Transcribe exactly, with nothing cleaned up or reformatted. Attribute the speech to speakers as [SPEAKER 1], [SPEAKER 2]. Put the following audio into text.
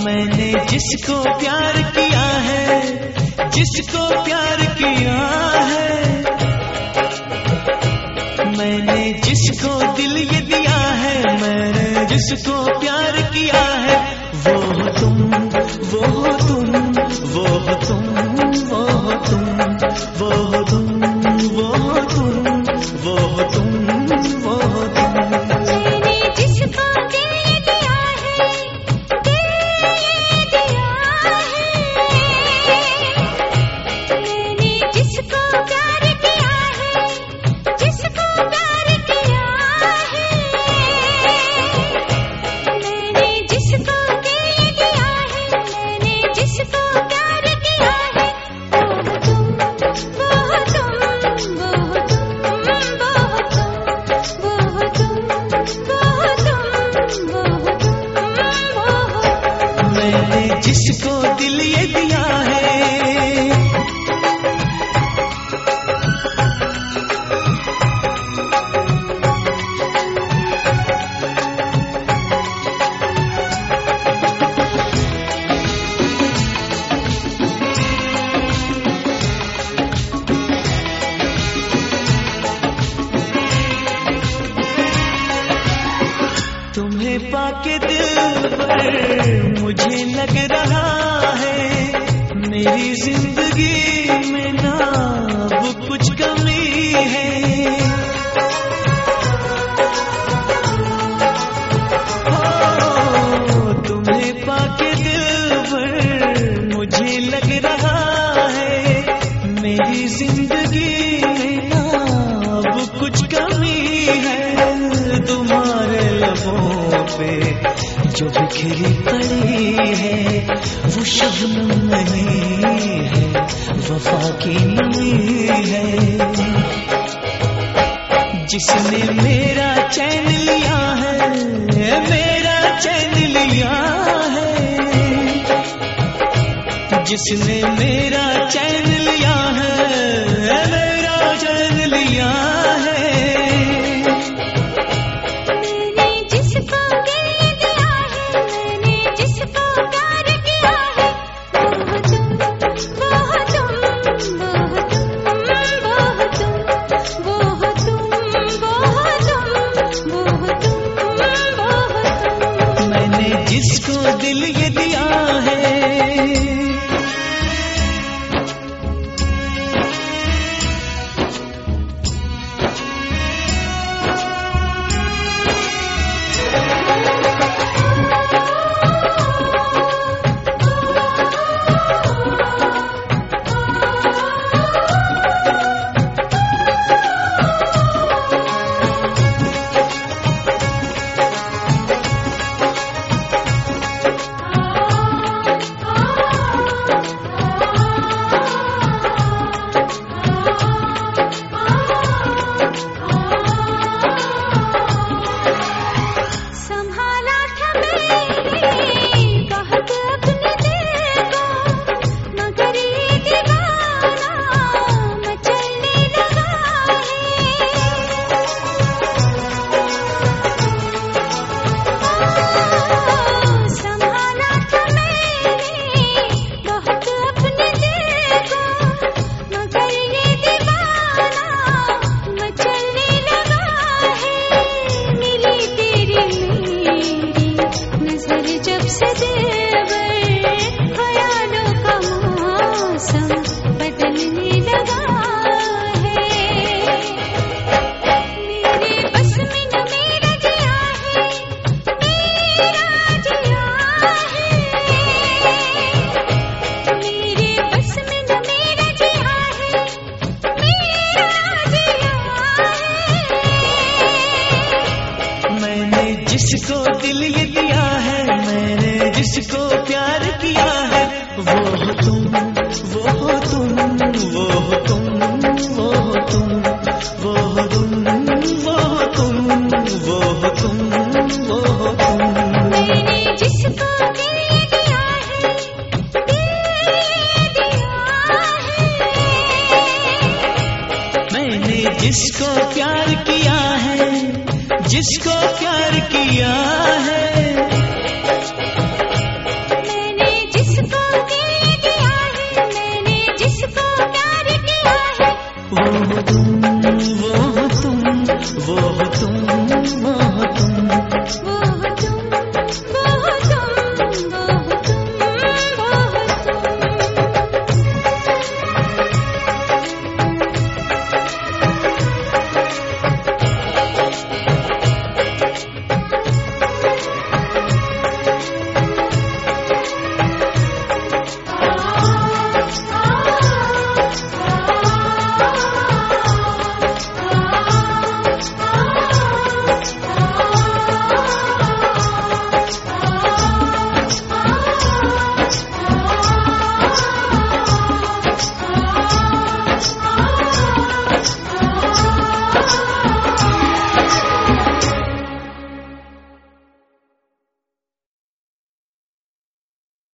[SPEAKER 1] मैंने जिसको प्यार किया है, जिसको प्यार किया है, मैंने जिसको दिल ये दिया है, मैंने जिसको प्यार किया है, वो हो तुम, वो हो तुम, वो हो तुम, वो हो तुम, वो हो तुम, वो हो तुम, वो हो तुम, वो हो तुम।
[SPEAKER 2] मैंने जिसको दिल दिया है, दिल दिया है, मैंने जिसको प्यार किया है, जिसको प्यार किया है, मैंने जिसको दिल दिया है, मैंने जिसको प्यार किया है, वो हो तुम, वो हो तुम, वो हो तुम, वो हो तुम, वो हो तुम, वो हो तुम, वो हो तुम।
[SPEAKER 1] मैंने जिसको दिल ये दिया है, तुम्हें पाके दिल पर मुझे लग रहा है, मेरी जिंदगी में ना अब कुछ कमी है। हो, तुम्हें पाके दिल पर मुझे लग रहा है, मेरी जिंदगी में ना अब कुछ कमी है। तुम्हारे लबों पे जो बिखरी पड़ी है, वो शबनम नहीं है, वफा की नमी है। जिसने मेरा चैन लिया है, मेरा चैन लिया है, जिसने मेरा चैन लिया है, मेरा चैन लिया है। जिसको दिल ये दिया है, जिसको दिल ये दिया है, मैंने जिसको प्यार किया है, वो हो तुम, वो हो तुम, वो हो तुम, वो हो तुम, वो हो तुम, वो हो तुम, वो हो तुम, वो हो तुम।
[SPEAKER 2] मैंने जिसको दिल ये दिया है, दिल दिया है,
[SPEAKER 1] मैंने जिसको प्यार किया है, जिसको प्यार किया